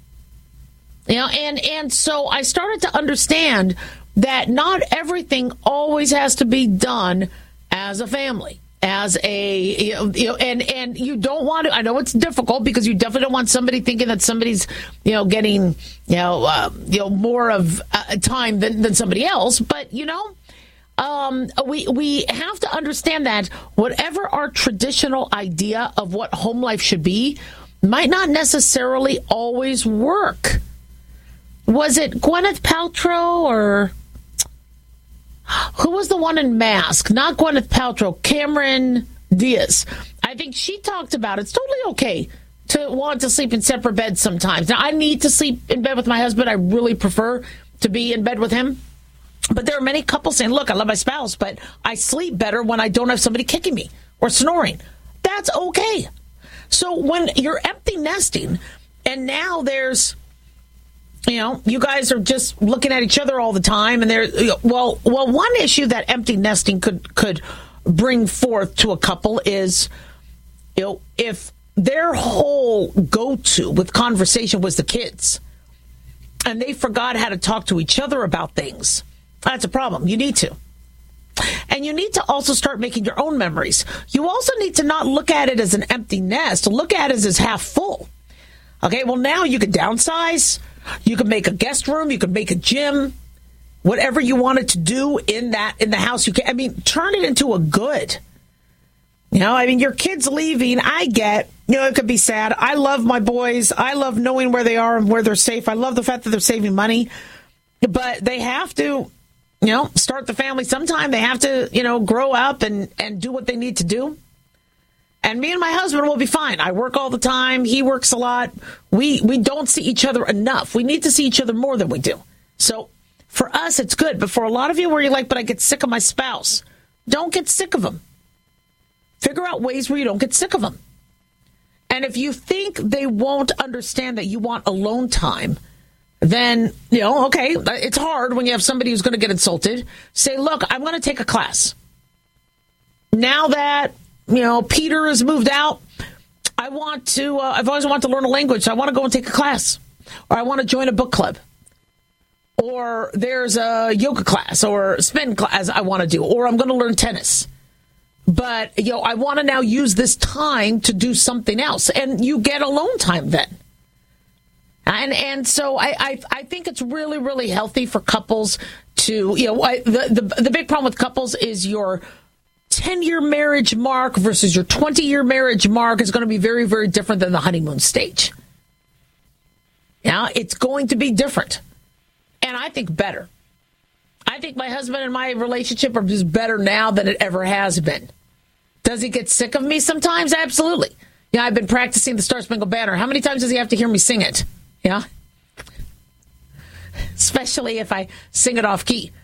You know, and, and so I started to understand that not everything always has to be done as a family, as a, you know, you know, and, and you don't want to, I know it's difficult because you definitely don't want somebody thinking that somebody's, you know, getting, you know, uh, you know, more of uh, time than, than somebody else. But, you know, um, we, we have to understand that whatever our traditional idea of what home life should be might not necessarily always work. Was it Gwyneth Paltrow or who was the one in Mask? Not Gwyneth Paltrow, Cameron Diaz. I think she talked about it's totally okay to want to sleep in separate beds sometimes. Now, I need to sleep in bed with my husband. I really prefer to be in bed with him. But there are many couples saying, look, I love my spouse, but I sleep better when I don't have somebody kicking me or snoring. That's okay. So when you're empty nesting and now there's, you know, you guys are just looking at each other all the time. And there, well, well, one issue that empty nesting could could bring forth to a couple is, you know, if their whole go-to with conversation was the kids and they forgot how to talk to each other about things, that's a problem. You need to. And you need to also start making your own memories. You also need to not look at it as an empty nest. Look at it as half full. Okay, well, now you can downsize. You can make a guest room. You can make a gym. Whatever you wanted to do in that in the house, you can. I mean, turn it into a good. You know, I mean, your kids leaving, I get, you know, it could be sad. I love my boys. I love knowing where they are and where they're safe. I love the fact that they're saving money. But they have to, you know, start the family sometime. They have to, you know, grow up and, and do what they need to do. And me and my husband will be fine. I work all the time. He works a lot. We we don't see each other enough. We need to see each other more than we do. So for us, it's good. But for a lot of you where you're like, but I get sick of my spouse, don't get sick of them. Figure out ways where you don't get sick of them. And if you think they won't understand that you want alone time, then, you know, okay, it's hard when you have somebody who's going to get insulted. Say, look, I'm going to take a class. Now that, you know, Peter has moved out, I want to, uh, I've always wanted to learn a language, so I want to go and take a class. Or I want to join a book club. Or there's a yoga class or spin class I want to do. Or I'm going to learn tennis. But, you know, I want to now use this time to do something else. And you get alone time then. And and so I, I I think it's really, really healthy for couples to, you know, I, the, the, the big problem with couples is your ten-year marriage mark versus your twenty-year marriage mark is going to be very, very different than the honeymoon stage. Yeah, it's going to be different. And I think better. I think my husband and my relationship are just better now than it ever has been. Does he get sick of me sometimes? Absolutely. Yeah, I've been practicing the Star Spangled Banner. How many times does he have to hear me sing it? Yeah. Especially if I sing it off key.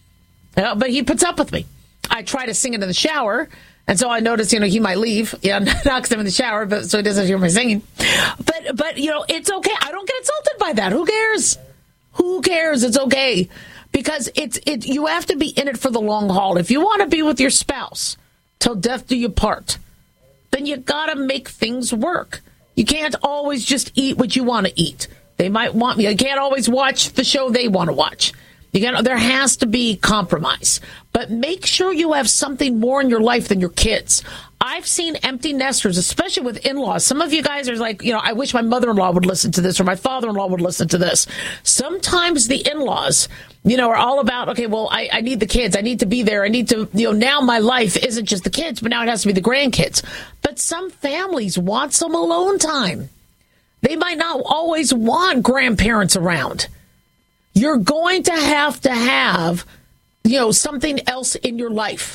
Uh, but he puts up with me. I try to sing it in the shower, and so I notice, you know, he might leave. Yeah, not because I'm in the shower, but so he doesn't hear me singing. But, but you know, it's okay. I don't get insulted by that. Who cares? Who cares? It's okay. Because it's it. You have to be in it for the long haul. If you want to be with your spouse till death do you part, then you got to make things work. You can't always just eat what you want to eat. They might want you can't always watch the show they want to watch. You got there has to be compromise. But make sure you have something more in your life than your kids. I've seen empty nesters, especially with in-laws. Some of you guys are like, you know, I wish my mother-in-law would listen to this or my father-in-law would listen to this. Sometimes the in-laws, you know, are all about, okay, well, I, I need the kids. I need to be there. I need to, you know, now my life isn't just the kids, but now it has to be the grandkids. But some families want some alone time. They might not always want grandparents around. You're going to have to have, you know, something else in your life.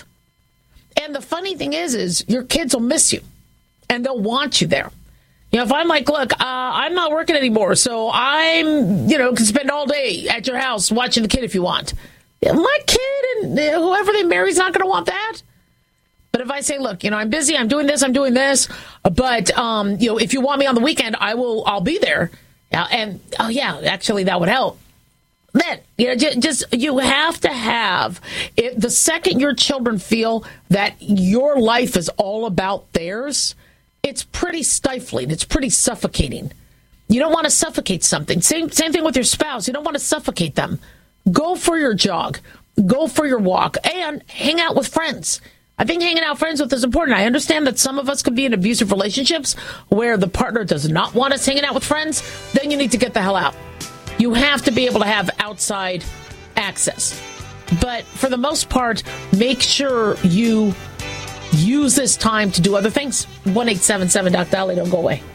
And the funny thing is, is your kids will miss you and they'll want you there. You know, if I'm like, look, uh, I'm not working anymore, so I'm, you know, can spend all day at your house watching the kid if you want. My kid and whoever they marry is not going to want that. But if I say, look, you know, I'm busy, I'm doing this, I'm doing this, but, um, you know, if you want me on the weekend, I will, I'll be there. Yeah, and, oh, yeah, actually, that would help. Then, you know, just, just you have to have it, the second your children feel that your life is all about theirs, it's pretty stifling. It's pretty suffocating. You don't want to suffocate something. Same, same thing with your spouse. You don't want to suffocate them. Go for your jog. Go for your walk and hang out with friends. I think hanging out with friends with is important. I understand that some of us could be in abusive relationships where the partner does not want us hanging out with friends. Then you need to get the hell out. You have to be able to have outside access. But for the most part, make sure you use this time to do other things. one eight seven seven Doc Dolly, don't go away.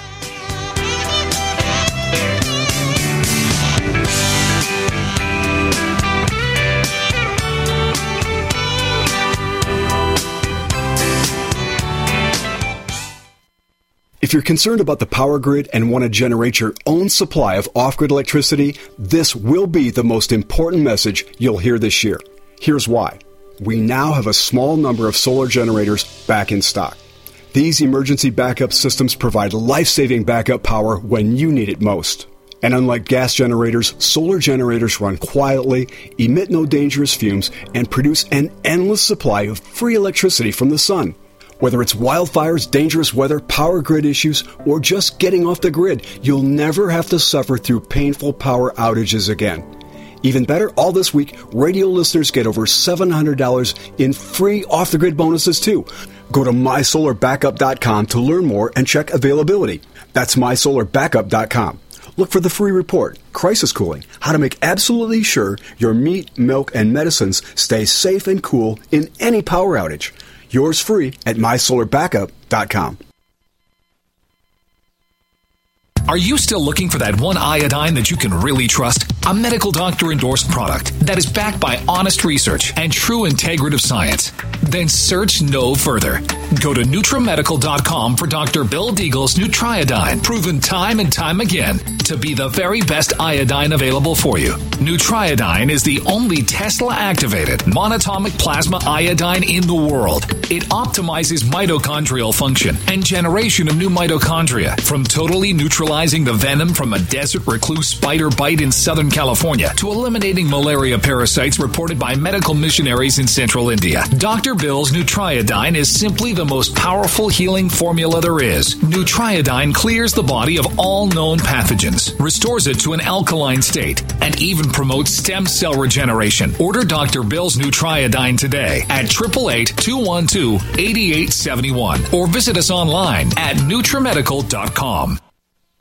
If you're concerned about the power grid and want to generate your own supply of off-grid electricity, this will be the most important message you'll hear this year. Here's why. We now have a small number of solar generators back in stock. These emergency backup systems provide life-saving backup power when you need it most. And unlike gas generators, solar generators run quietly, emit no dangerous fumes, and produce an endless supply of free electricity from the sun. Whether it's wildfires, dangerous weather, power grid issues, or just getting off the grid, you'll never have to suffer through painful power outages again. Even better, all this week, radio listeners get over seven hundred dollars in free off-the-grid bonuses, too. Go to my solar backup dot com to learn more and check availability. That's my solar backup dot com. Look for the free report, Crisis Cooling, how to make absolutely sure your meat, milk, and medicines stay safe and cool in any power outage. Yours free at my solar backup dot com. Are you still looking for that one iodine that you can really trust? a medical doctor-endorsed product that is backed by honest research and true integrative science, then search no further. Go to NutriMedical dot com for Doctor Bill Deagle's Nutriodine, proven time and time again to be the very best iodine available for you. Nutriodine is the only Tesla-activated monatomic plasma iodine in the world. It optimizes mitochondrial function and generation of new mitochondria, from totally neutralizing the venom from a desert recluse spider bite in Southern California to eliminating malaria parasites reported by medical missionaries in central India. Doctor Bill's Nutriodine is simply the most powerful healing formula there is. Nutriodine clears the body of all known pathogens, restores it to an alkaline state, and even promotes stem cell regeneration. Order Doctor Bill's Nutriodine today at eight eight eight, two one two, eight eight seven one or visit us online at NutriMedical dot com.